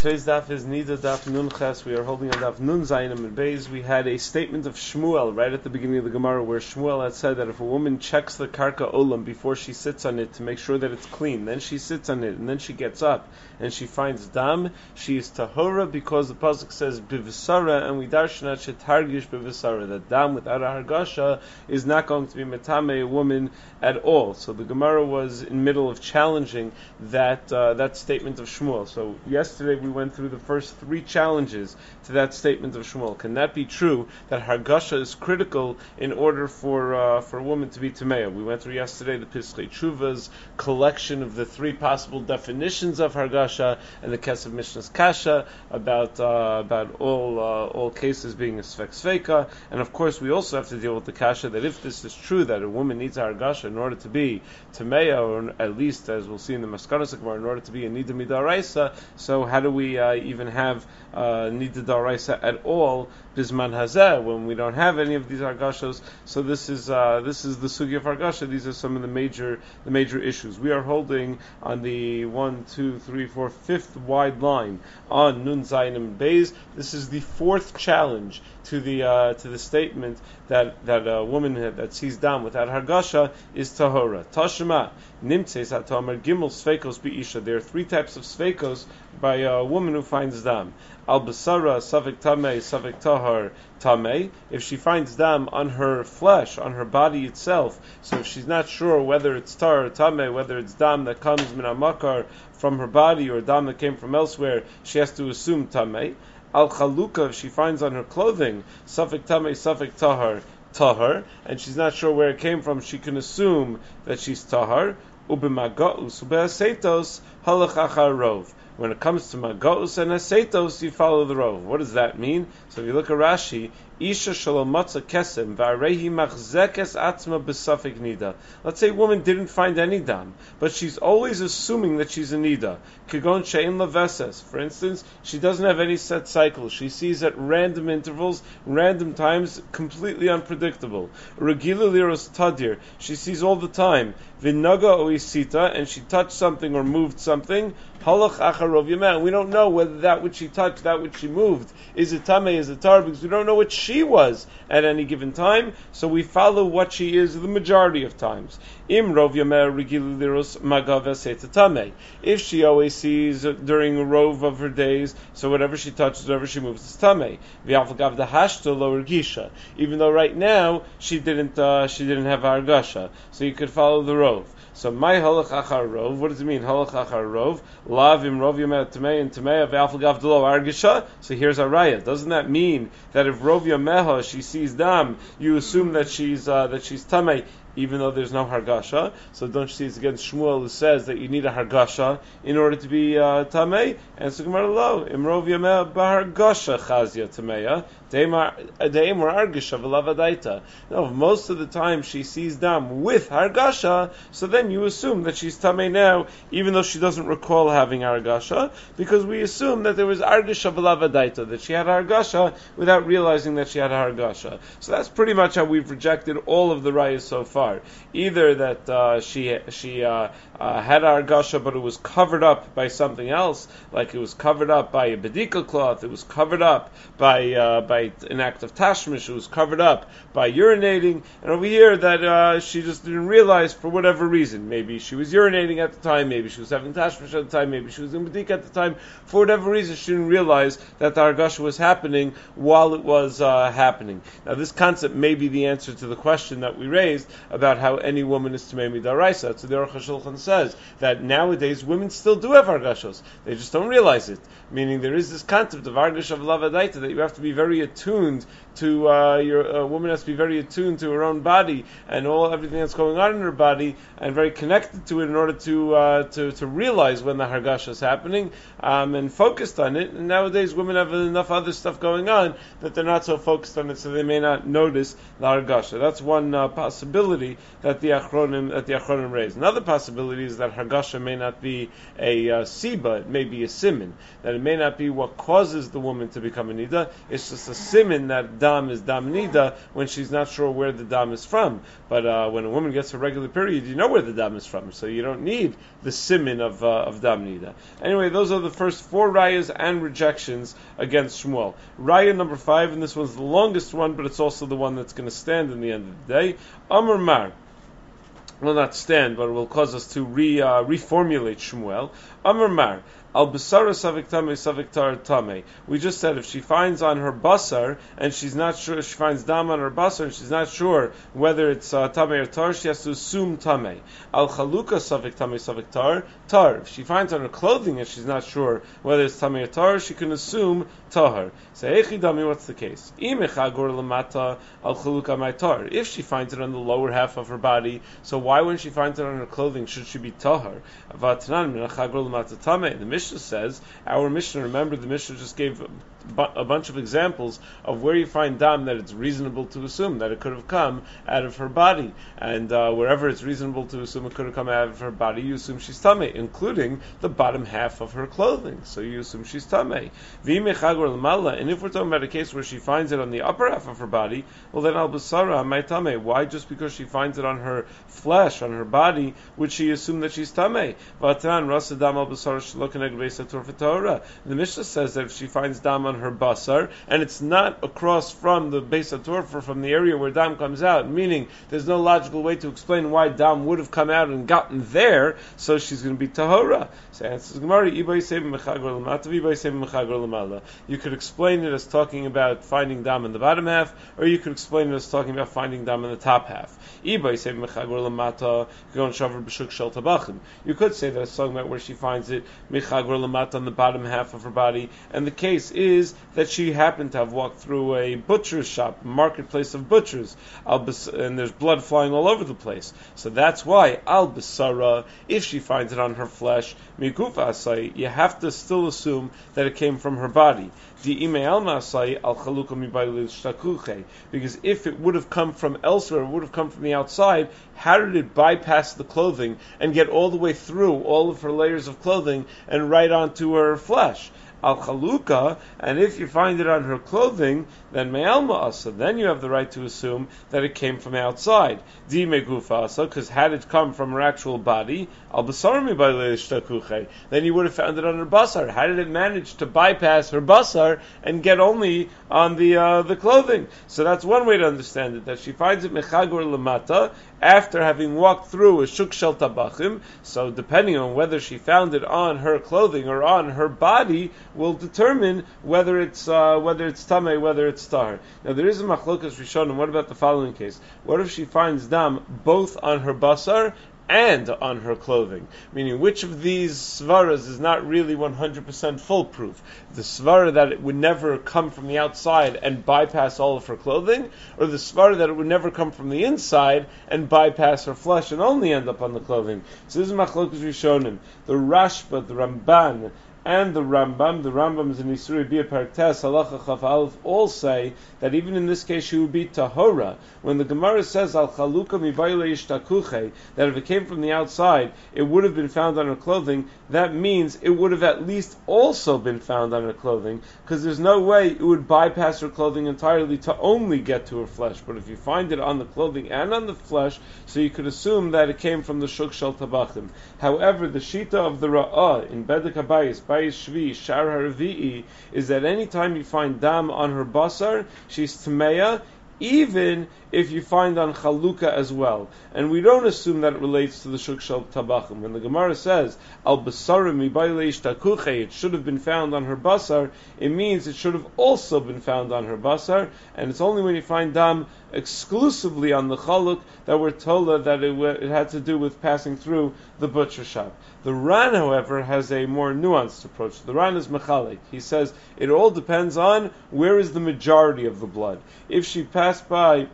Today's daf is Nida Daf Nun Ches. We are holding on daf Nun Zayinim and Beis. We had a statement of Shmuel right at the beginning of the Gemara where Shmuel had said that if a woman checks the karka olam before she sits on it to make sure that it's clean, then she sits on it and then she gets up and she finds dam, she is tahora because the pasuk says bivsara, and we darshanat shetargish bivsara, that dam without a hargasha is not going to be metame a woman at all. So the Gemara was in the middle of challenging that statement of Shmuel. So yesterday we went through the first three challenges to that statement of Shmuel. Can that be true that hargasha is critical in order for a woman to be tameya? We went through yesterday the Piskei Tshuva's collection of the three possible definitions of hargasha and the Kesef Mishnah's kasha about all cases being a svek sveka, and of course we also have to deal with the kasha that if this is true that a woman needs a hargasha in order to be tameya, or at least as we'll see in the Maskanos Gemara, in order to be a nida midaraisa, so how do we even have nida daraisa at all bisman hazeh when we don't have any of these hargashos? So this is the sugi of hargasha. These are some of the major issues. We are holding on the 5th wide line on Nun Zayinim Beis. This is the fourth challenge to the statement that a woman that sees dam without hargasha is tahora. Tashma nimtzeis hatamer gimel sveikos beisha. There are three types of sveikos by a woman who finds dam. Al basara savik tamei savik tahar tamei. If she finds dam on her flesh, on her body itself, so if she's not sure whether it's tar or tamei, whether it's dam that comes min hamakar from her body or dam that came from elsewhere, she has to assume tamei. Al chaluka, if she finds on her clothing savik tamei savik tahar, and she's not sure where it came from, she can assume that she's tahar. Ubimagaus ubeasetos halach achar rov. When it comes to magaus and asetos, you follow the rov. What does that mean? So if you look at Rashi, Isha shalom matza kesem v'arehi machzekes atzma b'safik nida. Let's say a woman didn't find any dam, but she's always assuming that she's a nida. Kigon she'in leveses. For instance, she doesn't have any set cycle. She sees at random intervals, random times, completely unpredictable. Regilu liros tadir. She sees all the time. V'naga oisita, and she touched something or moved something. Halach acharov yemeh. We don't know whether that which she touched, that which she moved, is it tameh, is it tar, because we don't know what she was at any given time, so we follow what she is the majority of times. Im rov yameh regilu liros magav aseta tameh. If she always sees during a rov of her days, so whatever she touches, whatever she moves is tameh. V'alfagav dahashto lo ergisha. Even though right now she didn't have hargasha, so you could follow the rov. So my halach achar rov. What does it mean? Halach achar rov. Lav im rov yameh tamei and tamei v'alfagav delo argisha. So here's a raya. Doesn't that mean that if rov yameha she sees dam, you assume that she's tamei, even though there's no hargasha? So don't you see it's against Shmuel who says that you need a hargasha in order to be tamei? And so Gemara lo imrov yameh b'hargasha chazia tameya deimar argasha v'lavadaita. No, most of the time she sees dam with hargasha, so then you assume that she's tamei now, even though she doesn't recall having hargasha, because we assume that there was argasha v'lavadaita, that she had hargasha without realizing that she had hargasha. So that's pretty much how we've rejected all of the rayas so far. Either that she had hargasha, but it was covered up by something else, like it was covered up by a bedika cloth, it was covered up by an act of tashmish, it was covered up by urinating, and over here that she just didn't realize for whatever reason. Maybe she was urinating at the time, maybe she was having tashmish at the time, maybe she was in bedika at the time. For whatever reason, she didn't realize that the hargasha was happening while it was happening. Now, this concept may be the answer to the question that we raised about how any woman is tamei midaraisa. So the Aruch HaShulchan says that nowadays women still do have hargashos, they just don't realize it. Meaning there is this concept of hargasha v'lavadaita that you have to be very attuned to your woman has to be very attuned to her own body and everything that's going on in her body, and very connected to it in order to realize when the hargasha is happening, and focused on it. And nowadays women have enough other stuff going on that they're not so focused on it, so they may not notice the hargasha. That's one possibility possibility that the Achronim raise. Another possibility is that Hargasha may not be a Siba, it may be a Simin. That it may not be what causes the woman to become a Nida, it's just a Simin that Dam is Dam Nida when she's not sure where the Dam is from. But when a woman gets a regular period, you know where the Dam is from, so you don't need the Simin of Dam Nida. Anyway, those are the first 4 rayas and rejections against Shmuel. Raya number 5, and this one's the longest one, but it's also the one that's going to stand in the end of the day. Amar Mar will not stand, but it will cause us to reformulate Shmuel. Amar Mar, al basara savik tame savik tar tame. We just said if she finds on her basar and she's not sure, she finds dam on her basar and she's not sure whether it's tame or tar, she has to assume tame. Al chaluka savik tame savik tar tar. If she finds on her clothing and she's not sure whether it's tame or tar, she can assume tahar. Say echidami, what's the case? Imechagor lamata al chaluka my tar. If she finds it on the lower half of her body, so why when she finds it on her clothing should she be tahar? Vatnan minachagor lamata tame. The Mishnah says, our Mishnah, remember the Mishnah just gave a bunch of examples of where you find dam that it's reasonable to assume that it could have come out of her body, and wherever it's reasonable to assume it could have come out of her body, you assume she's tamei, including the bottom half of her clothing, so you assume she's tamei. And if we're talking about a case where she finds it on the upper half of her body, well then al basara my tamei. Why just because she finds it on her flesh, on her body, would she assume that she's tamei? Vatran rasa dam al basara shlokaneg beisatur v'torah. The Mishnah says that if she finds dam on her basar, and it's not across from the Beis HaTorah, from the area where dam comes out, meaning there's no logical way to explain why dam would have come out and gotten there, so she's going to be tahora. So answers Gemara, you could explain it as talking about finding dam in the bottom half, or you could explain it as talking about finding dam in the top half. You could say that it's talking about where she finds it michagor lamata on the bottom half of her body, and the case is that she happened to have walked through a butcher's shop, marketplace of butchers, and there's blood flying all over the place. So that's why al basara, if she finds it on her flesh, migufa asai, you have to still assume that it came from her body. Because if it would have come from elsewhere, it would have come from the outside, how did it bypass the clothing and get all the way through all of her layers of clothing and right onto her flesh? Al chaluka, and if you find it on her clothing, then me'alma asa, then you have the right to assume that it came from outside. Di megufa asa, because had it come from her actual body, al basar mi b'leishtakuche, then you would have found it on her basar. How did it manage to bypass her basar and get only on the clothing? So that's one way to understand it, that she finds it mechagor lamata, after having walked through a shuk shel tabachim. So depending on whether she found it on her clothing or on her body, will determine whether it's tamei, whether it's tahar. Now there is a machlokas rishonim. What about the following case? What if she finds dam both on her basar and on her clothing? Meaning, which of these svaras is not really 100% foolproof? The svara that it would never come from the outside and bypass all of her clothing, or the svara that it would never come from the inside and bypass her flesh and only end up on the clothing? So this is machlokas rishonim. The Rashba, the Ramban, and the Rambam is in Yisrei Bia Paraktes Halacha Chaf Aleph, all say that even in this case she would be tahora. When the Gemara says al chaluka mibayle ishtakuche, that if it came from the outside, it would have been found on her clothing. That means it would have at least also been found on her clothing, because there's no way it would bypass her clothing entirely to only get to her flesh. But if you find it on the clothing and on the flesh, so you could assume that it came from the shuk shel tabachim. However, the shita of the Ra'ah in Bedek Habayis, Shvi, Shar HaRavi'i, is that any time you find dam on her basar, she's tmeya, even if you find on chaluka as well. And we don't assume that it relates to the shuk shel tabachim. When the Gemara says, al basarim mibayle ishtakuche, it should have been found on her basar, it means it should have also been found on her basar, and it's only when you find dam exclusively on the chaluk that we're told that it had to do with passing through the butcher shop. The Ran, however, has a more nuanced approach. The Ran is mechalik. He says it all depends on where is the majority of the blood. If she passed by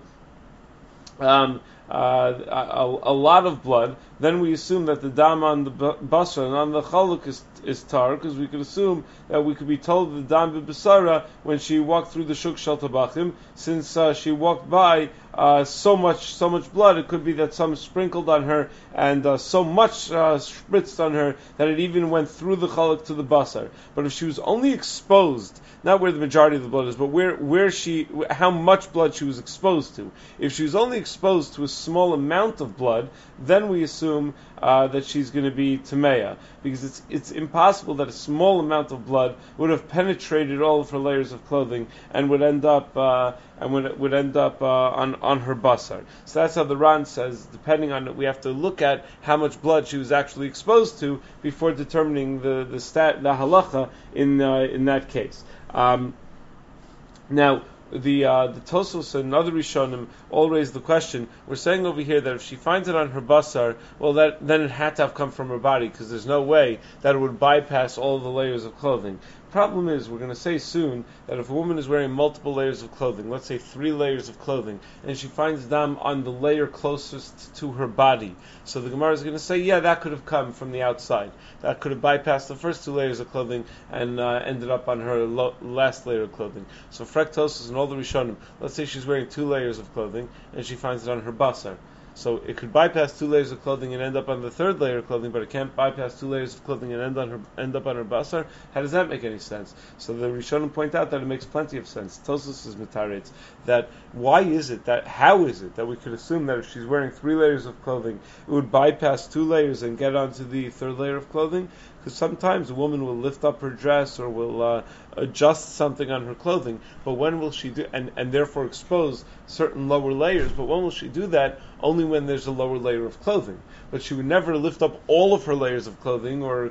a lot of blood, then we assume that the dam on the basra and on the chaluk is tar, because we could assume that we could be told the dam b'besara when she walked through the shuk shel tabachim, since she walked by so much blood. It could be that some sprinkled on her and so much spritzed on her that it even went through the chalak to the basar. But if she was only exposed, not where the majority of the blood is, but how much blood she was exposed to. If she was only exposed to a small amount of blood, then we assume that she's going to be tameya, because it's impossible that a small amount of blood would have penetrated all of her layers of clothing and would end up on her basar. So that's how the Ran says. Depending on it, we have to look at how much blood she was actually exposed to before determining the halacha in that case. Now, the Tosos and other Rishonim all raise the question. We're saying over here that if she finds it on her basar, well, then it had to have come from her body, because there's no way that it would bypass all the layers of clothing. Problem is, we're going to say soon that if a woman is wearing multiple layers of clothing, let's say 3 layers of clothing, and she finds dam on the layer closest to her body, so the Gemara is going to say, yeah, that could have come from the outside. That could have bypassed the first 2 layers of clothing and ended up on her last layer of clothing. So Frektosis and all the Rishonim, let's say she's wearing 2 layers of clothing, and she finds it on her basar. So it could bypass 2 layers of clothing and end up on the 3rd layer of clothing, but it can't bypass 2 layers of clothing and end up on her basar. How does that make any sense? So the Rishonim point out that it makes plenty of sense. Tosos is mitaretz that how is it that we could assume that if she's wearing 3 layers of clothing, it would bypass 2 layers and get onto the 3rd layer of clothing? Because sometimes a woman will lift up her dress or will adjust something on her clothing, but when will she do, and therefore expose certain lower layers, but when will she do that? Only when there's a lower layer of clothing. But she would never lift up all of her layers of clothing or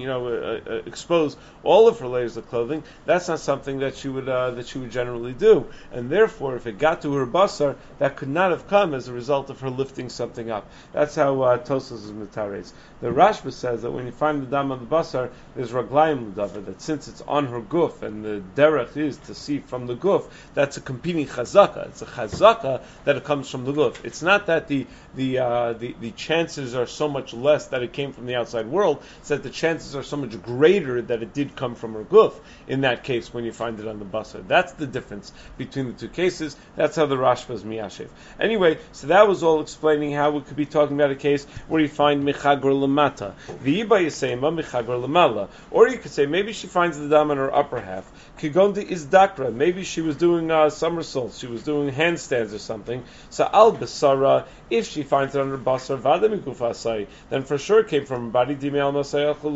expose all of her layers of clothing. That's not something that she would generally do. And therefore, if it got to her basar, that could not have come as a result of her lifting something up. That's how Tosas is mitares. The Rashba says that when you find the dam on the basar, there's raglayim l'davar, that since it's on her guf and the derech is to see from the guf, that's a competing chazaka. It's a chazaka that it comes from the guf. It's not that the chances are so much less that it came from the outside world. It's that the chances are so much greater that it did come from her guf. In that case, when you find it on the basar, that's the difference between the 2 cases. That's how the Rashba is miyashiv. Anyway, so that was all explaining how we could be talking about a case where you find mechagor lamata, v'iba yisema mechagor lamala, or you could say maybe she finds the dam on her upper half. Kigonda is dakra. Maybe she was doing somersaults. She was doing handstands or something. So al basara, if she finds it on her basar, vada mikufasai, then for sure it came from her body. Because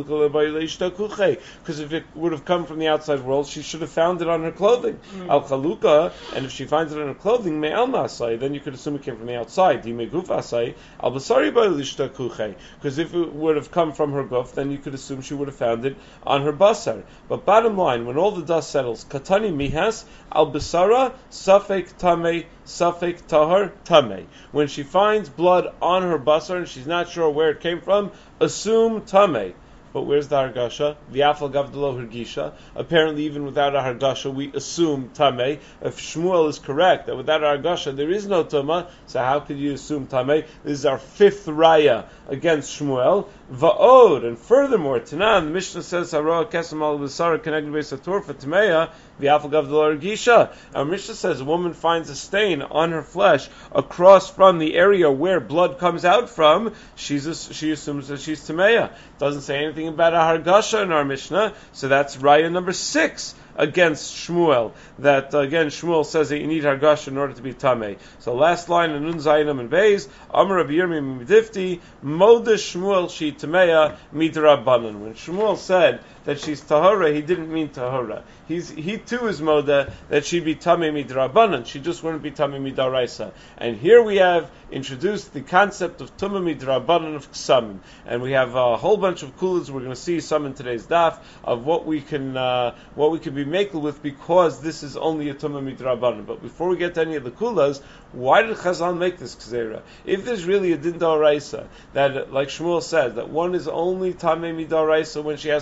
if it would have come from the outside world, she should have found it on her clothing. Al chaluka, and if she finds it on her clothing, me'al masai, then you could assume it came from the outside. Dimegufasai al basari ba'ilishta kuche. Because if it would have come from her guf, then you could assume she would have found it on her basar. But bottom line, when all the dust settles, katani mihas al basara safek tamei safek tahar tamei. When she finds blood on her basar and she's not sure where it came from, assume tamei. But where's the hargasha? The afal gavdalo hargisha. Apparently, even without a hargasha, we assume tamei. If Shmuel is correct that without a hargasha there is no tuma, so how could you assume tamei? This is our 5th raya against Shmuel. Va'od, and furthermore, Tanan, the Mishnah says haroa kesem al b'sara connected beisatur for tameya the afal gavdalo hargisha. Our Mishnah says a woman finds a stain on her flesh across from the area where blood comes out from. She assumes that she's tameya. Doesn't say anything about a hargasha in our Mishnah, so that's raya number 6 against Shmuel. That again, Shmuel says that you need hargasha in order to be tamei. So last line in Nun Zayinim and Beis, Amar Rabbi Yirmi Midifti, Moda Shmuel she tameya midrabanan. When Shmuel said that she's tahara, he didn't mean tahara. He too is moda that she'd be tamei midrabanan. She just wouldn't be tamei midaraisa. And here we have introduced the concept of tumah midrabanan of ksamim, and we have a whole bunch of kulas. We're going to see some in today's daf of what we can be makel with, because this is only a tumah midrabanan. But before we get to any of the kulas, why did Chazal make this gzeira? If there's really a din d'oraisa that, like Shmuel said, that one is only tamei midaraisa when she has hargasha,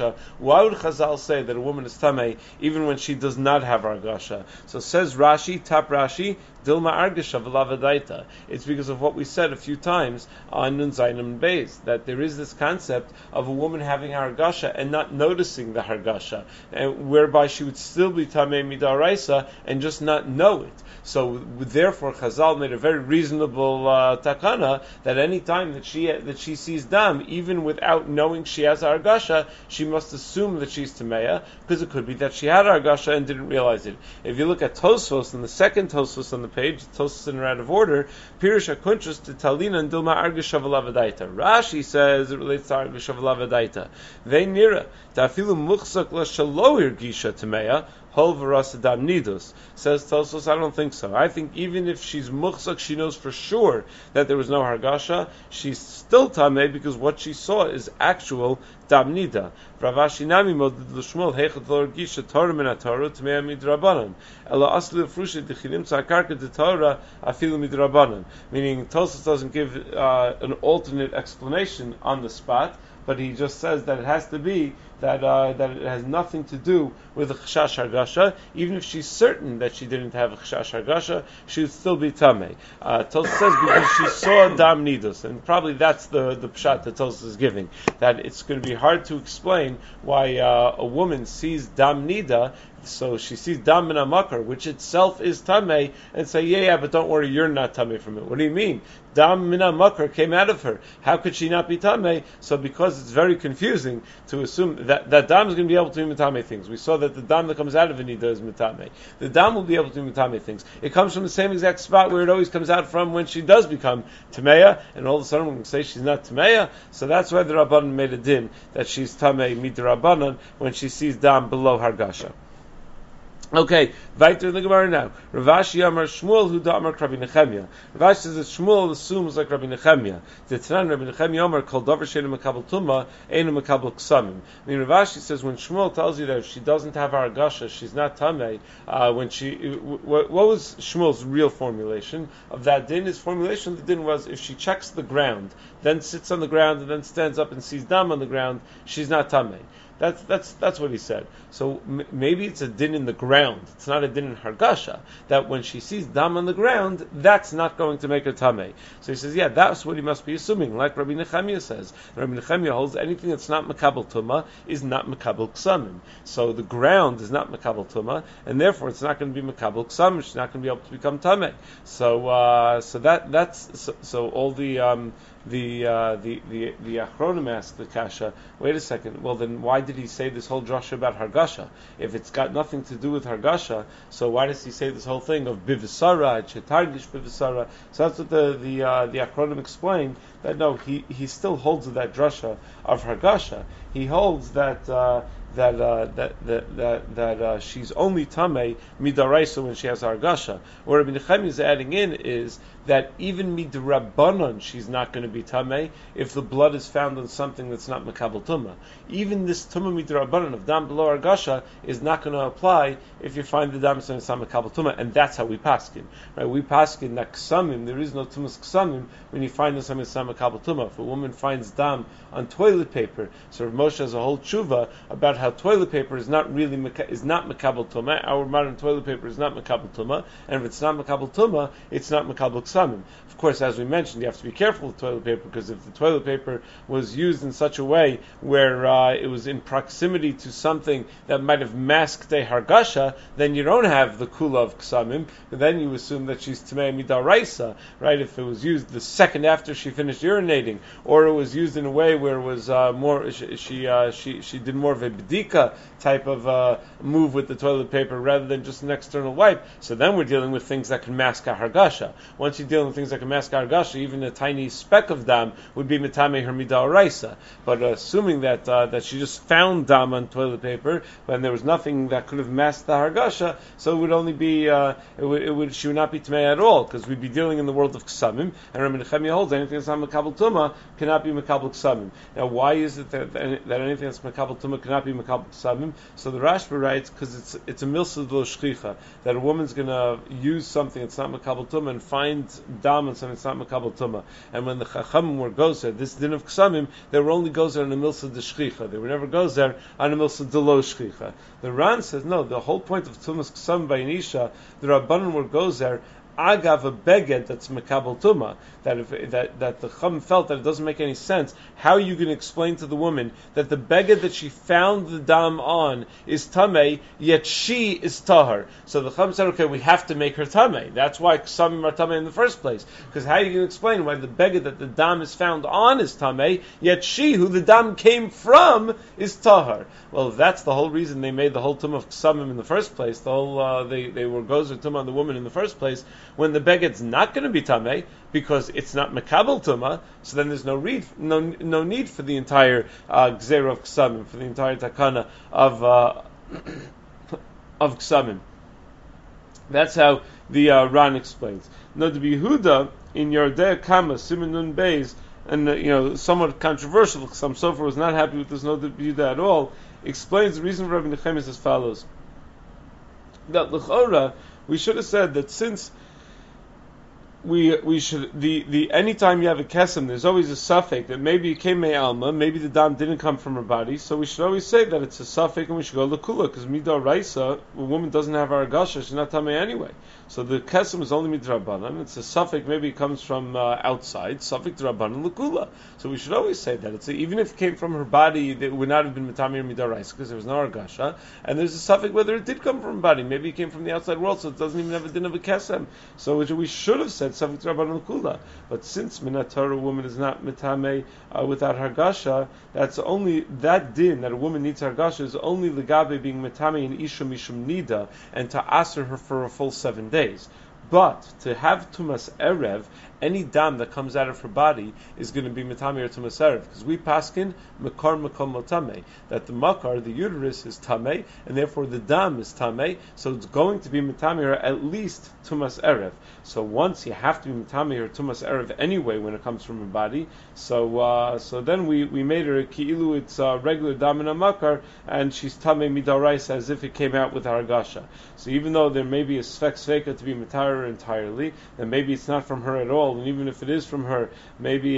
hargasha, why would Chazal say that a woman is tamei even when she does not have hargasha? So says Rashi, Tap Rashi, Dilma Argasha V'Lavadaita. It's because of what we said a few times on Nun Zainim Beis, that there is this concept of a woman having hargasha and not noticing the hargasha, and whereby she would still be tamei midaraisa and just not know it. So therefore, Chazal made a very reasonable takana that any time that she sees dam, even without knowing she has hargasha, she must assume that she's tameya, because it could be that she had hargasha and didn't realize it. If you look at Tosfos, in the second Tosfos on the page, Tosfos in out of order, Pirush HaKuntrus to Talina and Dilma Argasha V'Lavadaita. Rashi says it relates to Argasha V'Lavadaita. They nira tafilu muchzak la shaloir gisha tameya. Hol v'rasa dam nidus. Says Tosfos, I don't think so. I think even if she's muchzak, she knows for sure that there was no hargasha, she's still tamei because what she saw is actual dam nida. Ravashi nami moded l'shmuel heichet lo gisha Torah min ha-Torah tamei midrabanan. Ela asli l'frushi d'chilim tza'karka d'Torah afilu midrabanan. Meaning Tosfos doesn't give an alternate explanation on the spot, but he just says that it has to be that it has nothing to do with the chashash hargasha. Even if she's certain that she didn't have a chashash hargasha, she would still be tamei. Tosfos says because she saw dam nidus, and probably that's the pshat that Tosfos is giving, that it's going to be hard to explain why a woman sees dam nida. So she sees dam min hamakar, which itself is tamei, and say, yeah, but don't worry, you're not tamei from it. What do you mean? Dam min hamakar came out of her. How could she not be tamei? So because it's very confusing to assume that dam is going to be able to be mitame things. We saw that the dam that comes out of Nida is mitame. The dam will be able to be mitame things. It comes from the same exact spot where it always comes out from when she does become tameya, and all of a sudden we can say she's not tameya. So that's why the Rabbanan made a din that she's tamei midrabanan when she sees dam below hargasha. Okay, weiter in the Gemara now. Ravashi Amar Shmuel Hu Amar Rabbi Nechemia. Ravashi says that Shmuel assumes like Rabbi Nechemia. The Tanan Rabbi Nechemia Amar called Davar Sheinu Makabel Tuma, Einu Makabel Ksamim. I mean, Ravashi says when Shmuel tells you that if she doesn't have hargasha, she's not tamei. What was Shmuel's real formulation of that din? His formulation of the din was if she checks the ground, then sits on the ground, and then stands up and sees dam on the ground, she's not tamei. That's what he said. So maybe it's a din in the ground. It's not a din in hargasha. That when she sees dam on the ground, that's not going to make her tamei. So he says, yeah, that's what he must be assuming. Like Rabbi Nechemia says. Rabbi Nechemia holds anything that's not makabel tuma is not makabel ksamim. So the ground is not makabel tuma, and therefore it's not going to be makabel ksamim. She's not going to be able to become tamei. So all the Achronim asked the kasha, wait a second, well then why did he say this whole drasha about hargasha? If it's got nothing to do with hargasha, so why does he say this whole thing of bivisara, chetargish bivisara? So that's what the Achronim explained, that no, he still holds that drasha of hargasha. He holds that she's only tamei midaraisa when she has hargasha. What Rabbi Nechemia is adding in is that even midrabanan she's not going to be tamei if the blood is found on something that's not makabel tuma. Even this tuma midrabanan of dam below hargasha is not going to apply if you find the dam is not makabel tuma, and that's how we paskin. Right? We paskin that ksamim, there is no tumas ksamim when you find the something that's not makabel tuma. If a woman finds dam on toilet paper, so Rav Moshe has a whole tshuva about how toilet paper is not makabel tuma. Our modern toilet paper is not makabel tuma, and if it's not makabel tuma, it's not makabel ksamim. Of course, as we mentioned, you have to be careful with toilet paper, because if the toilet paper was used in such a way where it was in proximity to something that might have masked a hargasha, then you don't have the kula of ksamim. Then you assume that she's tamei midaraisa, right? If it was used the second after she finished urinating, or it was used in a way where it was more, she did more of a b'dika type of move with the toilet paper rather than just an external wipe. So then we're dealing with things that can mask a hargasha. Once you're dealing with things that can mask a hargasha, even a tiny speck of dam would be mitame her midaraisa. But assuming that she just found dam on toilet paper and there was nothing that could have masked the hargasha, so it would only be she would not be tamei at all, because we'd be dealing in the world of ksamim, and Rabbi Nechemia holds anything that's not makabel tuma cannot be makabel ksamim. Now, why is it that anything that's makabel tuma cannot be Makabel Ksamim. So the Rashba writes, because it's a milsa lo shchicha, that a woman's going to use something that's not Makabel Tumah and find dam on something that's not Makabel Tumah. And when the Chachamim were gozer, this din of Ksamim, they were only gozer on a milsa de shchicha. They were never gozer on a milsa de lo shchicha. The Ran says, no, the whole point of Tumas Ksamim by Anisha, the Rabbanan were gozer, agav a beged that's mekabel tuma, that the Chum felt that it doesn't make any sense. How are you going to explain to the woman that the beged that she found the dam on is tamei, yet she is tahar? So the Chum said, okay, we have to make her tamei. That's why ksamim are tamei in the first place. Because how are you going to explain why the beged that the dam is found on is tamei, yet she, who the dam came from, is tahar? Well, that's the whole reason they made the whole tum of ksamim in the first place. The whole they were gozer tum on the woman in the first place. When the beged's not going to be tamei because it's not mekabel tuma, so then there's no need for the entire gzera of ksamim, for the entire takana of ksamim. That's how the Ran explains. Now the Yehuda in Yardei Kama Siman Nun Beis, and somewhat controversial because some Sofer was not happy with this no Yehuda at all, explains the reason for Rabbi Nechemiah as follows: that l'chora we should have said that since we should the anytime you have a kesem, there's always a suffix that maybe it came me'alma, maybe the dam didn't come from her body, so we should always say that it's a suffix and we should go l'kula, because midor raisa, a woman doesn't have her agasha, she's not tamei anyway. So the kesem is only midrabanan. It's a suffix, maybe it comes from outside, suffix drabanan l'kula. So we should always say that even if it came from her body, it would not have been mitamir midor raisa because there was no agasha, and there's a suffix whether it did come from her body, maybe it came from the outside world, so it doesn't even have a din of a kesem. So we should have said suffix drabanan l'kula. But since minatar, a woman is not mitame without hargasha, that's only that din that a woman needs hargasha is only legabe being mitame in isha mishum nida and to aser her for a full 7 days. But to have tumas erev, any dam that comes out of her body is going to be mitame or tumas erev, because we paskin makar makom matame, that the makar, the uterus, is tamei, and therefore the dam is tamei, so it's going to be mitame or at least tumas erev. So once you have to be mitame or tumas erev anyway when it comes from her body, so then we made her ki'ilu it's regular dam and a makar, and she's tamei midarais as if it came out with hargasha. So even though there may be a svek sveka to be mitare entirely, then maybe it's not from her at all, and even if it is from her, maybe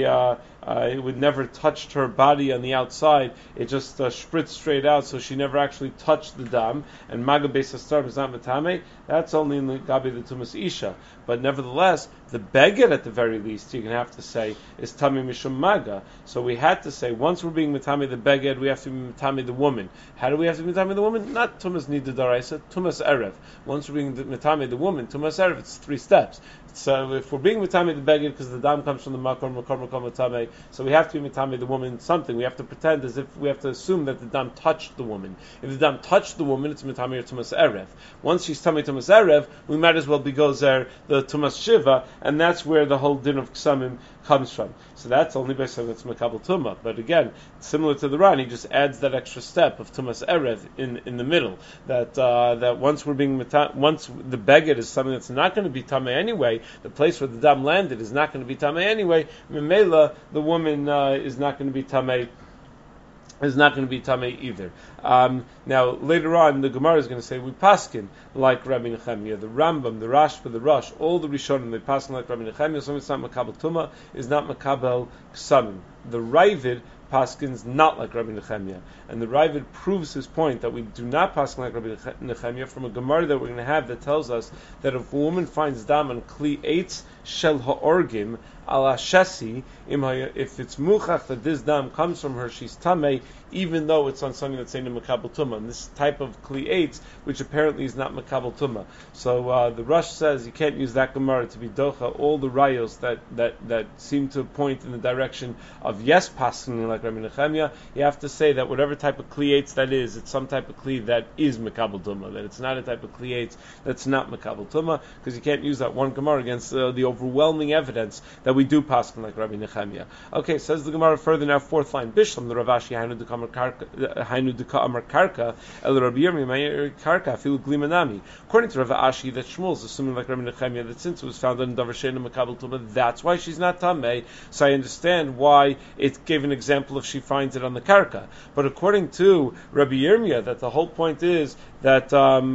it would never touched her body on the outside, it just spritzed straight out, so she never actually touched the dam, and maga beis hastar is not mitame, that's only in the gabi the tumas isha. But nevertheless, the beged at the very least, you're going to have to say, is tami mishum maga. So we had to say, once we're being mitame the beged, we have to be mitame the woman. How do we have to be mitame the woman? Not tumas nida daraisa, tumas erev. Once we're being mitame the woman, tumas erev, it's 3 steps. So if we're being mitame the beged because the dam comes from the makar mitame, so we have to be mitame the woman something. We have to pretend as if we have to assume that the dam touched the woman. If the dam touched the woman, it's mitame or tumas erev. Once she's tame tumas erev, we might as well be gozer the tumas shiva, and that's where the whole din of ksamim comes from. So that's only by saying that's makabel tuma. But again, similar to the Ran, he just adds that extra step of tumas erev in the middle. That once we're being once the beged is something that's not going to be tame anyway, the place where the dam landed is not going to be tame anyway. Memela, the woman is not going to be tame. Is not going to be tamei either. Now later on, the Gemara is going to say we paskin like Rabbi Nechemiah, the Rambam, the Rashba, the Rosh, all the Rishonim they paskin like Rabbi Nechemiah. So it's not makabel tuma, is not makabel ksamim. The Ravid paskins not like Rabbi Nechemiah, and the Ravid proves his point that we do not paskin like Rabbi Nechemiah from a Gemara that we're going to have that tells us that if a woman finds dam on kli eitz shel ha'orgim ala shesi, if it's muchach that this dam comes from her, she's tamei, even though it's on something that's saying makabel tuma. And this type of kli eitz, which apparently is not makabel tuma. So the Rush says you can't use that Gemara to be docha all the rayos that seem to point in the direction of yes paskin like Rabbi Nechemiah. You have to say that whatever type of kli eitz that is, it's some type of kli that is makabel tuma. That it's not a type of kli eitz that's not makabel tuma, because you can't use that one Gemara against the overwhelming evidence that that we do paskin like Rabbi Nechemia. Okay, says the Gemara further now, fourth line, Bishlam, the Ravashi, Hainu Deka Amar Karka, El Rabbi Yirmi, Karka, Filu Glimanami. According to Ravashi, that Shmuel is assuming like Rabbi Nechemia that since it was found on Davar Sheina Makabel Tumah, that's why she's not Tameh. So I understand why it gave an example if she finds it on the Karka. But according to Rabbi Yirmiyah, that the whole point is that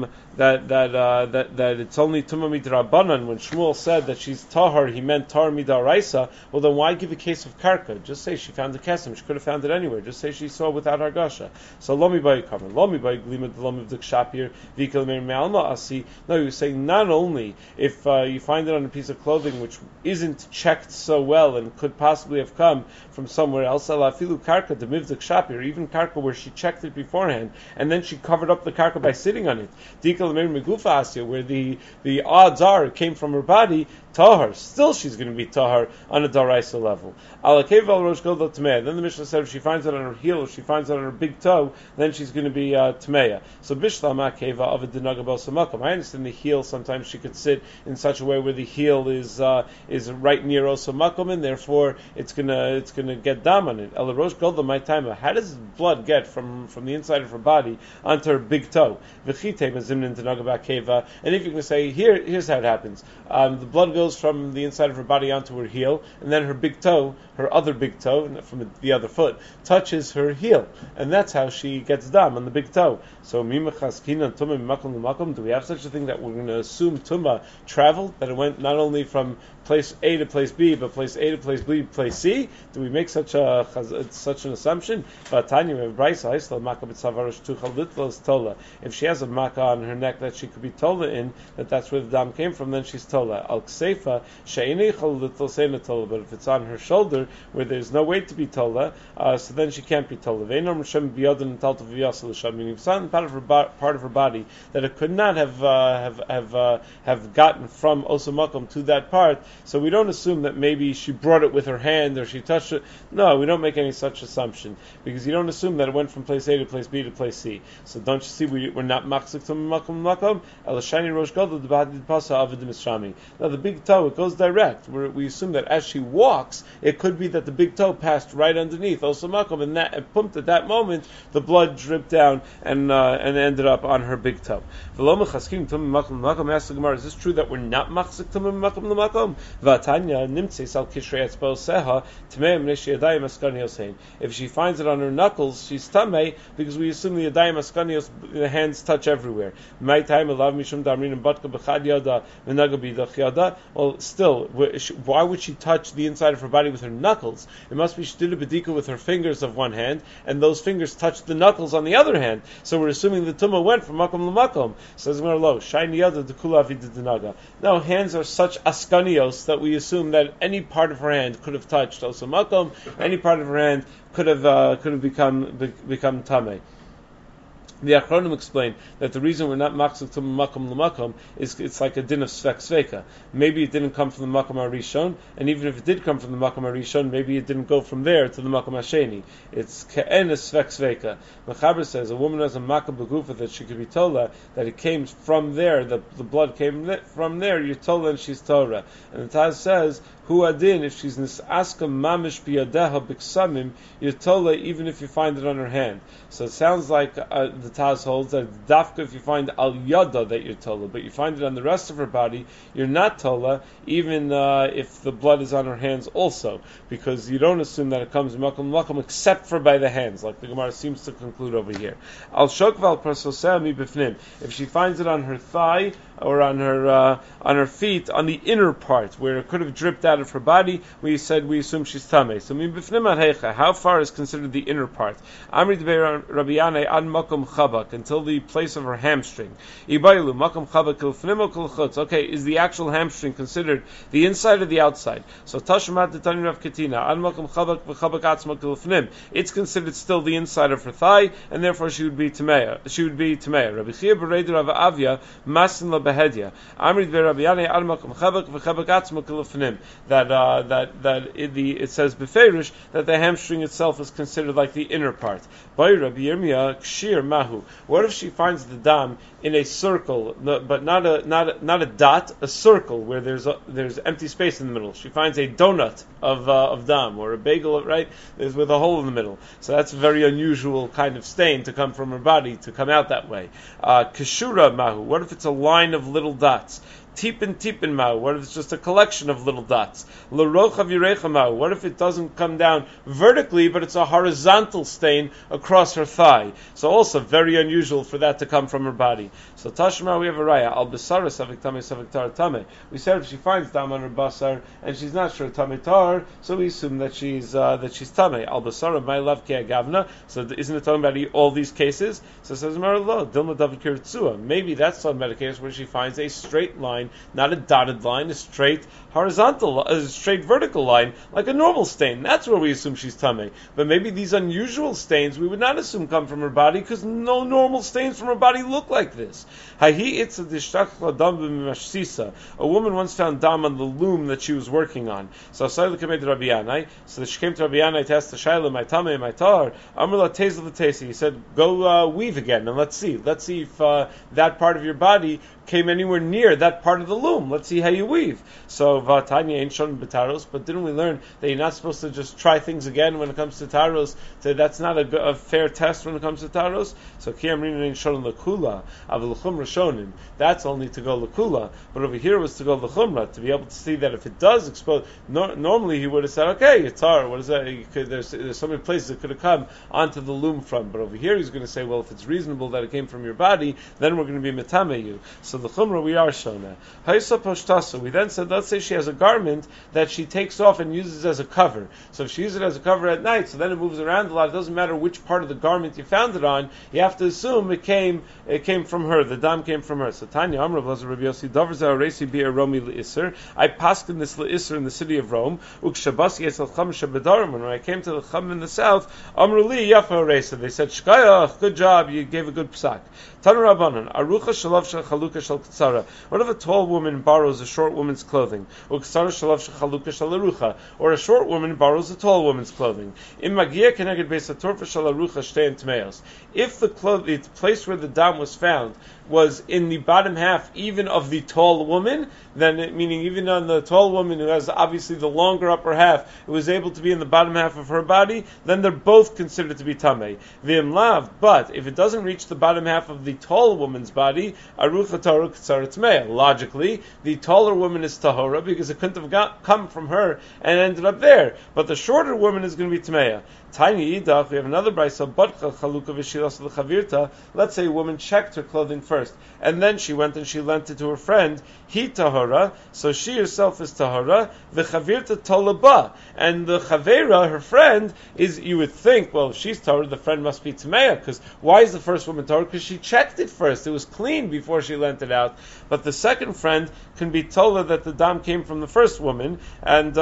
that it's only Tumah Midrabanan. When Shmuel said that she's Tahar, he meant Tahar Midaraisa. Well, then why give a case of Karka? Just say she found the Kesem. She could have found it anywhere. Just say she saw without Hargasha. So Lomi Bayi Kamer, Lomi Bayi Glima Lomi V'dik Shapir Vikal Meir Me'alma Asi. No, he was saying not only if you find it on a piece of clothing which isn't checked so well and could possibly have come from somewhere else, Alafilu Karka the Mivdik Shapir, even Karka where she checked it beforehand and then she covered up the Karka by sitting on it. Where the odds are it came from her body, Tahar, still she's going to be Tahar on a Daraisa level. Then the Mishnah said if she finds it on her heel or she finds it on her big toe, then she's going to be Tameya. So Bishlam Akeva of a Dinaga Bosamakum. I understand the heel, sometimes she could sit in such a way where the heel is right near Osamakum, and therefore it's gonna get dam on it. El Rosh Golda my time. How does blood get from the inside of her body onto her big toe? And if you're going to say here's how it happens, the blood goes from the inside of her body onto her heel, and then her big toe, her other big toe from the other foot, touches her heel, and that's how she gets dam on the big toe. So do we have such a thing that we're going to assume tumah traveled, that it went not only from place A to place B, but place A to place B, place C? Do we make such an assumption? If she has a makkah on her neck that she could be tola in, that's where the dam came from, then she's tola. Al kseifa she'inei chalitl seina tola. But if it's on her shoulder where there's no way to be tola, so then she can't be tola. Meaning if it's on part of her body that it could not have gotten from osamakom to that part, so we don't assume that maybe she brought it with her hand or she touched it. No, we don't make any such assumption, because you don't assume that it went from place A to place B to place C. So don't you see we're not machzik to makom. Elashani rosh gadol debadid pasa avid misrami. Now the big toe, it goes direct. We assume that as she walks, it could be that the big toe passed right underneath osamakom, and that pumped at that moment the blood dripped down and ended up on her big toe. Is this true that we're not machzik to makom? Vatanya nimtzeis al kishrei etzbo seha tmei mnei yadayim askanios. If she finds it on her knuckles, she's tamei, because we assume the yadayim askanios, the hands touch everywhere. My time alav mishum damrin and batka b'chad yada v'naga b'idach yada. Well, still, why would she touch the inside of her body with her knuckles? It must be she did a bedika with her fingers of one hand, and those fingers touched the knuckles on the other hand. So we're assuming the tumah went from makom l'makom. Says Lo shiny yada dekula avidinaga. Now hands are such askanios that we assume that any part of her hand could have touched osamakom. Any part of her hand could have become tamei. The Achronim explained that the reason we're not machzik to makom l'makom is it's like a din of svek sveka. Maybe it didn't come from the makom harishon, and even if it did come from the makom harishon, maybe it didn't go from there to the makom hasheni. It's ke'en a svek sveka. Mechaber says a woman has a makom begufa that she could be tola, that it came from there, the blood came from there, you're tola and she's Torah. And the Taz says, Hu adin, if she's nisaska mamish biyadeha biksamim, you're tola even if you find it on her hand. So it sounds like the Taz holds that dafka if you find al yada that you're tola, but you find it on the rest of her body, you're not tola, even if the blood is on her hands also, because you don't assume that it comes makom except for by the hands, like the Gemara seems to conclude over here. Al shokval prasoseh mi bifnim, if she finds it on her thigh or on her feet, on the inner part where it could have dripped out of her body, we assume she's tamei. So mi bifnim adhecha, how far is considered the inner part? Amri debei Rabbi Yanai ad makom chabak, until the place of her hamstring. Ibaylu makom chabak kilfnim o kilchutz. Okay, is the actual hamstring considered the inside or the outside? So tashmat detani Rav Katina ad makom chabak v'chabak atzma kilfnim. It's considered still the inside of her thigh, and therefore she would be tamei. Rabbi Chia bereider Rav Avia masin labehedya. Amri debei Rabbi Yanai ad makom chabak v'chabak atzma kilfnim. It says beferish that the hamstring itself is considered like the inner part. By Rabbi Yirmiyah, kshir mahu. mahu. What if she finds the dam in a circle, but not a dot, a circle where there's empty space in the middle? She finds a donut of dam, or a bagel, right? There's with a hole in the middle. So that's a very unusual kind of stain to come from her body, to come out that way. Keshura mahu. What if it's a line of little dots? Tipin ma'u. What if it's just a collection of little dots? L'rochav yirecha ma'u. What if it doesn't come down vertically, but it's a horizontal stain across her thigh? So also very unusual for that to come from her body. So tashma, we have a raya. Al basara savik tame savik tar tame. We said if she finds dam on her basar and she's not sure tame tar, so we assume that she's tame. Al basara my love ke agavna. So isn't it talking about all these cases? So it says Marlo dilma david kirtzua. Maybe that's talking about a case where she finds a straight line, not a dotted line, a straight horizontal, a straight vertical line, like a normal stain. That's where we assume she's tamei. But maybe these unusual stains we would not assume come from her body, because no normal stains from her body look like this. A woman once found dam on the loom that she was working on. So she came to Rabbi Yanai to ask the Shaila, my tamei, my tar. Amrla tezel v'tesi. He said, go weave again, and let's see if that part of your body came anywhere near that part of the loom. Let's see how you weave. So Vatanya ain't shown betaros, but didn't we learn that you're not supposed to just try things again when it comes to taros? So that's not a fair test when it comes to taros. So Kiyamrin ain't shown lakula, avul chumra shonin. That's only to go lakula, but over here was to go lachumra, to be able to see that if it does expose. Normally he would have said, okay, it's tar. What is that? There's so many places it could have come onto the loom from. But over here he's going to say, well, if it's reasonable that it came from your body, then we're going to be metame you. So the chumra we are shona. Haisa poshtasa. We then said, let's say she has a garment that she takes off and uses as a cover. So if she uses it as a cover at night, so then it moves around a lot. It doesn't matter which part of the garment you found it on. You have to assume it came from her. The dam came from her. So Tanya Amrav Lazar Rabbi Yossi Davarza Aresi Bi Romi Leisser. I passed in this Leisser in the city of Rome. Ukshabasi Yesel Cham Shabedarim. When I came to the Cham in the south, Amruli Yafa Aresa. They said, Shkayach, good job. You gave a good psak. Tanu Rabbanan Arucha Shalav Shal Chaluka Shal Ktsara. What if a tall woman borrows a short woman's clothing? Or a short woman borrows a tall woman's clothing. If the place where the dam was found was in the bottom half even of the tall woman, then meaning even on the tall woman who has obviously the longer upper half, it was able to be in the bottom half of her body, then they're both considered to be tamei. V'im lav, but if it doesn't reach the bottom half of the tall woman's body, arucha Torah k'tzara tmeya. Logically, the taller woman is tahora because it couldn't have come from her and ended up there. But the shorter woman is going to be tmeya. Tiny idach, we have another brayso, badcha chaluka v'shilas l'chavirta. Let's say a woman checked her clothing first, and then she went and she lent it to her friend. He tahora, so she herself is tahora. V'chavirta tolaba, and the chavera, her friend, is, you would think, well, if she's tahora, the friend must be tmeya, because why is the first woman tahora? Because she checked it first. It was clean before she lent it out. But the second friend can be told that the dam came from the first woman, and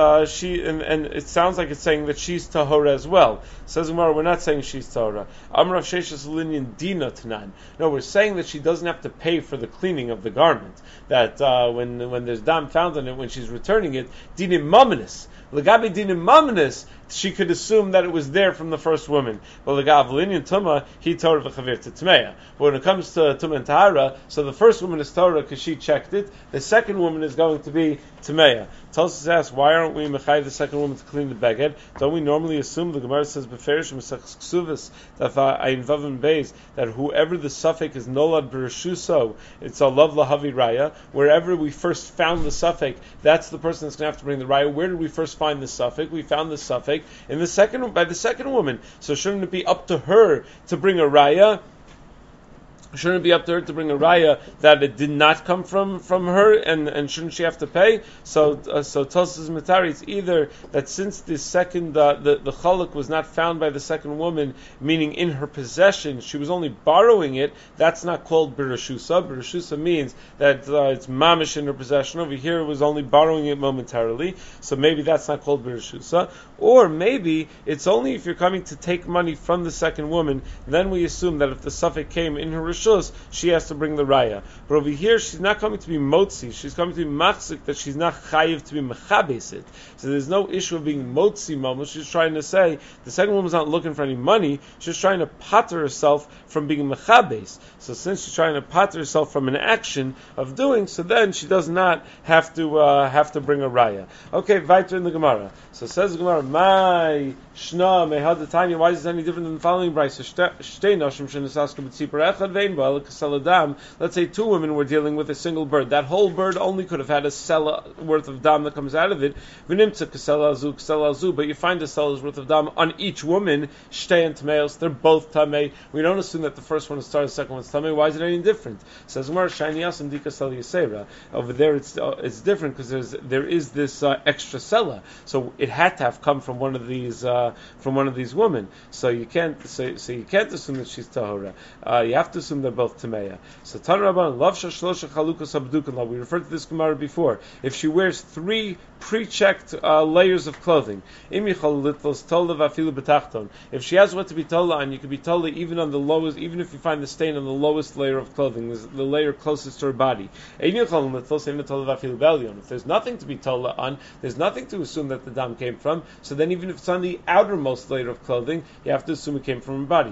and it sounds like it's saying that she's tahora as well. Says Gemara, we're not saying she's tahora. Amrav Sheshas Linyan Dina Tanan. No, we're saying that she doesn't have to pay for the cleaning of the garment. That when there's dam found on it, when she's returning it, dinim mamanis. Legabi dinim mamanis, she could assume that it was there from the first woman. But legav linyan tuma, he Torah v'chavir tmeya. But when it comes to tuma and tahara, so the first woman is Torah because she checked it. The second woman is going to be tmeya. Tosfos asks, why aren't we mechay the second woman to clean the beged? Don't we normally assume, the Gemara says beferish mesachs ksuvas ayin vavim beis, that whoever the suffix is nolad b'reshuso, it's a love lahavi raya. Wherever we first found the suffix, that's the person that's going to have to bring the raya. Where did we first find the suffix? We found the suffix by the second woman. So shouldn't it be up to her to bring a raya? Shouldn't it be up to her to bring a raya that it did not come from her, and shouldn't she have to pay? So Tosas Mitari, it's either that since the second the chaluk was not found by the second woman, meaning in her possession, she was only borrowing it. That's not called birashusa. Birashusa means that it's mamish in her possession. Over here, it was only borrowing it momentarily. So maybe that's not called birashusa. Or maybe it's only if you're coming to take money from the second woman, then we assume that if the suffix came in her reshus, she has to bring the raya. But over here, she's not coming to be motzi. She's coming to be machzik, that she's not chayiv to be mechabesit. So there's no issue of being motzi mamash. She's trying to say the second woman's not looking for any money. She's trying to pater herself from being mechabes. So since she's trying to pater herself from an action of doing, so then she does not have to bring a raya. Okay, weiter in the Gemara. So says the Gemara, my shna mehad tanya. Why is it any different than the following brayso? Let's say two women were dealing with a single bird. That whole bird only could have had a sella worth of dam that comes out of it. But you find a sella's worth of dam on each woman. Shtei and tameos, they're both tamei. We don't assume that the first one is tar, the second one is tamei. Why is it any different? Says Gemara, shiny asam dika sel yisera. Over there, it's different because there is this extra sella. So it had to have come from one of these women. So you can't assume that she's tahora. You have to assume they're both tameya. So Tan Rabban lavsha shlosha chalukas abdukan. We referred to this Gemara before. If she wears 3 pre-checked layers of clothing, if she has what to be tola on, you can be tola even on the lowest, even if you find the stain on the lowest layer of clothing, the layer closest to her body. If there's nothing to be tola on, there's nothing to assume that the dam came from. So then, even if it's on the outermost layer of clothing, you have to assume it came from her body.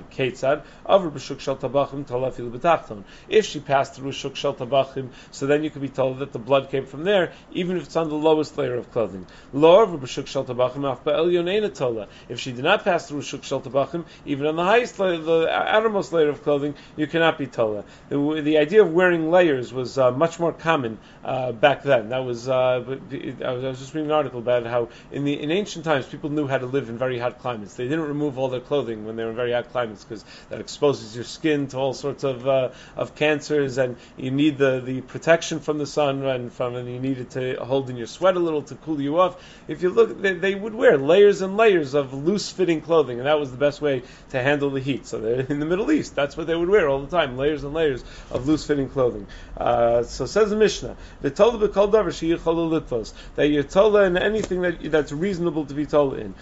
If she passed through shuk shel tabachim, so then you could be told that the blood came from there, even if it's on the lowest layer of clothing. If she did not pass through shuk shel tabachim, even on the highest layer, the outermost layer of clothing, you cannot be tola. The idea of wearing layers was much more common back then. That was I was just reading an article about how in ancient times people knew how to live in very hot climates. They didn't remove all their clothing when they were in very hot climates because that exposes your skin to all sorts of cancers, and you need the protection from the sun and you need it to hold in your sweat a little to cool you off. If you look, they would wear layers and layers of loose-fitting clothing, and that was the best way to handle the heat. So they're in the Middle East, that's what they would wear all the time, layers and layers of loose-fitting clothing. So says the Mishnah, that you're tola in anything that's reasonable to be tola in.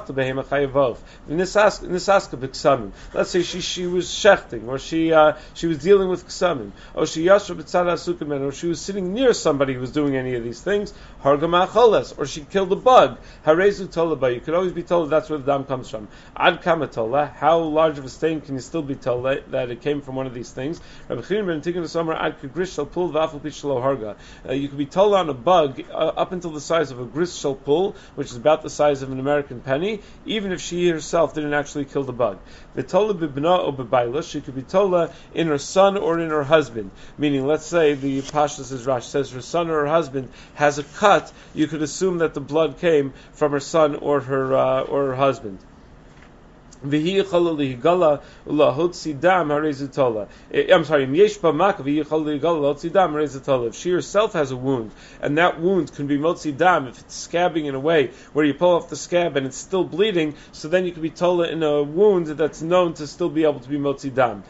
Let's say she was shechting, or she was dealing with ksamim, or she was sitting near somebody who was doing any of these things, or she killed a bug. Harezu tola, you could always be told that's where the dam comes from. Ad kama tola, how large of a stain can you still be told that it came from one of these things? You could be told on a bug up until the size of a gris shel pul, which is about the size of an American penny, even if she herself didn't actually kill the bug. She could be tola in her son or in her husband. Meaning, let's say the Pashtus is Rash says her son or her husband has a cut, you could assume that the blood came from her son or her husband. I'm sorry, if she herself has a wound, and that wound can be motzi dam, if it's scabbing in a way where you pull off the scab and it's still bleeding, so then you can be tola in a wound that's known to still be able to be motzi dam.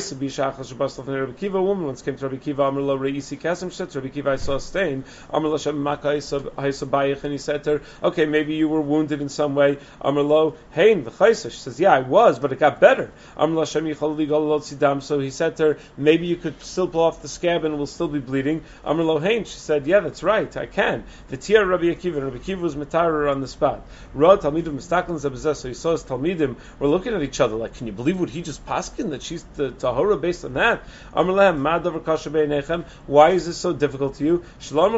A woman once came to Rabbi Kiva, Rabbi Kiva, I saw a stain, and he said to her, okay, maybe you were wounded in some way. She says, yeah, I was, but it got better. So he said to her, maybe you could still pull off the scab and it will still be bleeding. She said, yeah, that's right, I can. Rabbi Akiva was metarer on the spot. So he saw his Talmidim were looking at each other like, can you believe what he just paskin, that she's the tahora based on that? Why is this so difficult to you?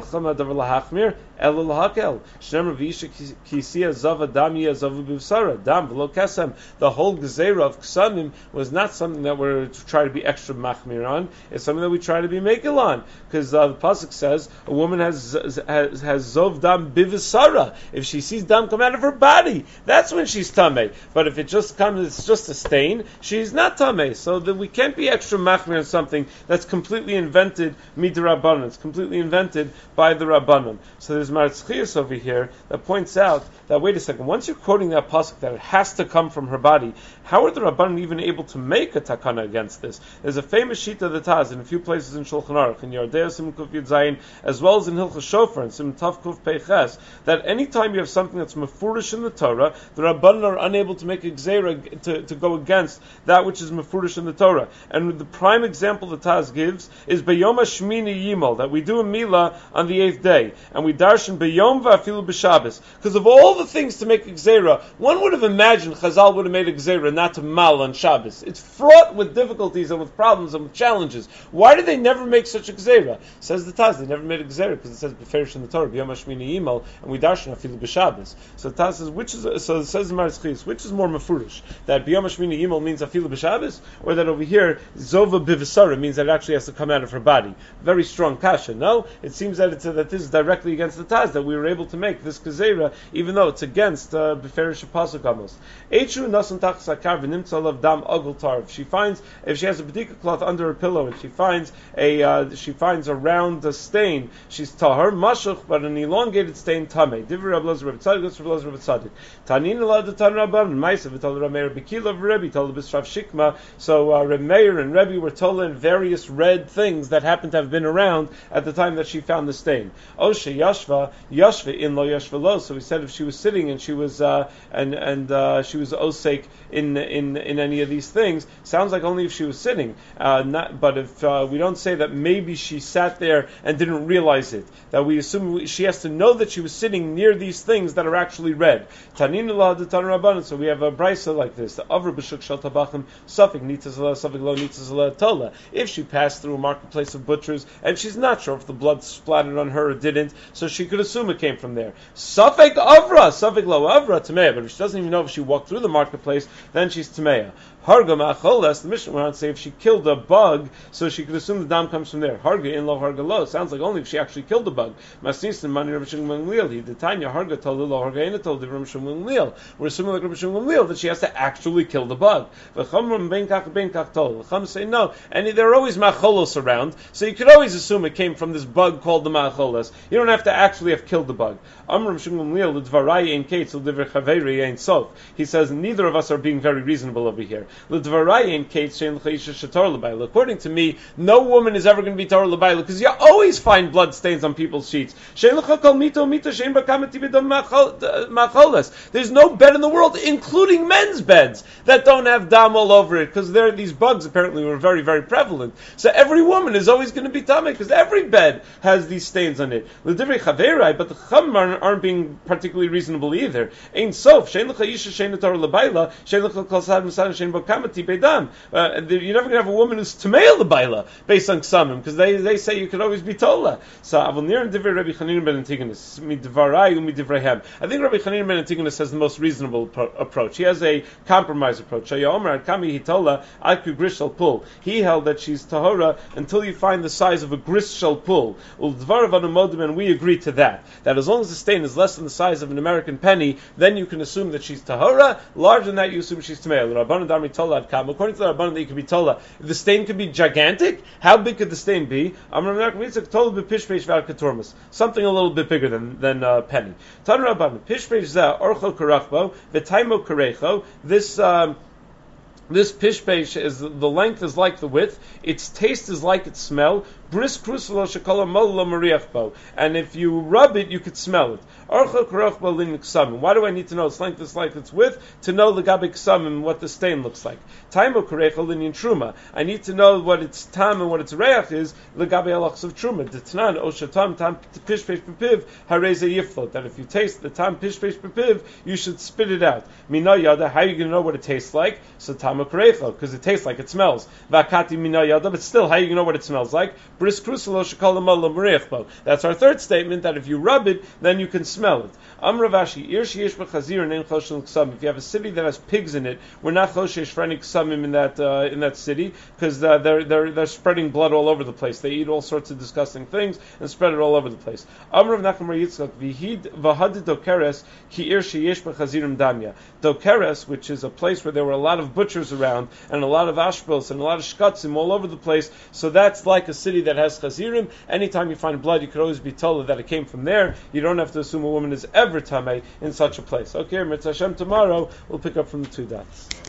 The whole gezerah of ksamim was not something that we're to try to be extra machmir on. It's something that we try to be mekel on, because the pasuk says a woman has zov dam bivisara. If she sees dam come out of her body, that's when she's tamei. But if it just comes, it's just a stain, she's not tamei. So that we can't be extra machmir on something that's completely invented midrabanan. It's completely invented by the rabbanon. So there's Maratz Chias over here that points out that, wait a second, once you're quoting that pasuk that it has to come from her body. How are the Rabbanan even able to make a takana against this? There's a famous shita of the Taz in a few places in Shulchan Aruch, in Yardei Sim Kuf Yud Zayin, as well as in Hilchos Shofar and Sim Tav Kuf Peiches, that anytime you have something that's mefurish in the Torah, the Rabbanan are unable to make a gzeira to go against that which is mefurish in the Torah. And the prime example the Taz gives is B'yom HaShmini Yimol, that we do a milah on the 8th day, and we darshan B'yom V'afilu B'Shabbos. Because of all the things to make a gzeira, one would have imagined Chazal would have made a gzeira not to mal on Shabbos. It's fraught with difficulties and with problems and with challenges. Why did they never make such a gzeira? Says the Taz, they never made a gzeira because it says B'ferish in the Torah, B'yom HaShmini Yimol, and we darshan Afilu B'Shabbos. So the Taz says, so it says in Maris Chis, which is more mefurish? That B'yom HaShmini Yimol means Afilu B'Shabbos, or that over here, Zova B'Visara means that it actually has to come out of her body? Very strong kasha. No, it seems that that this is directly against the Taz, that we were able to make this gzeira, even though it's against B'ferish Pasuk almost. Echu nasan tachas hakar v'nimtza alav dam ogel tarv. She finds, if she has a bedika cloth under her pillow and she finds a round stain, she's tahar mashuch, but an elongated stain tameh. Divrei Rav Elazar Rav Tzadik, Rav Elazar Rav Tzadik. Tanin la de tan Rabban Ma'aser v'tal Rav Meir b'kila v'Rebbe tal b'srav shikma. So Rav Meir and Rebbe were told in various red things that happened to have been around at the time that she found the stain. Oshe yashva in lo yashva lo. So he said if she was sitting and she was she was osek in any of these things, sounds like only if she was sitting. But if we don't say that maybe she sat there and didn't realize it, that we assume she has to know that she was sitting near these things that are actually red. Tanin la de tan Rabban. So we have a brisa like this: the avra b'shuk shel tabachim safik nitzazala safik lo nitzazala tola. If she passed through a marketplace of butchers and she's not sure if the blood splattered on her or didn't, so she could assume it came from there. Safek avra, safek lo avra tameya. But if she doesn't even know if she walked through the marketplace, then she's tameya. Harga ma'acholas, the Mishnah went on to say if she killed a bug, so she could assume the dam comes from there. Harga in lo harga lo. Sounds like only if she actually killed the bug. Masnisin mani Rabbi Shimon Gamliel. He the Tanya harga told lo harga ina told Rabbi Shimon Gamliel. We're assuming like Rabbi Shimon Gamliel that she has to actually kill the bug. V'chamrim ben kach tol. V'cham say no, and there are always ma'acholos around, so you could always assume it came from this bug called the ma'acholos. You don't have to actually have killed the bug. Rabbi Shimon Gamliel l'dvarai ein kates l'divrei chaveri ein sof. He says neither of us are being very reasonable over here. According to me, no woman is ever going to be Torah L'Bayla because you always find blood stains on people's sheets. There's no bed in the world, including men's beds, that don't have dam all over it because these bugs apparently were very, very prevalent. So every woman is always going to be tamei because every bed has these stains on it. But the Chacham aren't being particularly reasonable either. Ein sof, you're never going to have a woman who's Tamei L'Bayla based on Ksamim, because they say you could always be Tola. So Avonir and Divrei Rabbi Chanina ben Antigonus, midvarai u'midivreihem. I think Rabbi Chanina ben Antigonus has the most reasonable approach. He has a compromise approach. Shayomer Kami Hitola Alku Grishal Pul. He held that she's Tahora until you find the size of a Grishal Pul. Uldvarav Anumodim, and we agree to that. That as long as the stain is less than the size of an American penny, then you can assume that she's Tahora. Larger than that, you assume she's Tamei. According to the Rabbanan, that you could be tola. If the stain could be gigantic, how big could the stain be? Something a little bit bigger than penny. This pishpeish is the length is like the width, its taste is like its smell. And if you rub it, you could smell it. Why do I need to know its length is like its width? To know the gabi ksamim, what the stain looks like. I need to know what its tam and what its reach is. The gabi halachos of truma. That if you taste the tam pishpeish bepiv, you should spit it out. How are you going to know what it tastes like? So tam because it tastes like it smells. But still, how are you going to know what it smells like? That's our third statement, that if you rub it, then you can smell it. If you have a city that has pigs in it, we're not choshesh for any ksamim in that city, because they're spreading blood all over the place. They eat all sorts of disgusting things and spread it all over the place. Dokeres, which is a place where there were a lot of butchers around, and a lot of ashbos and a lot of shkatzim all over the place, so that's like a city that that has chazirim. Anytime you find blood, you could always be told that it came from there. You don't have to assume a woman is ever tamei in such a place. Okay, Mitzvah Hashem, tomorrow we'll pick up from the 2 dots.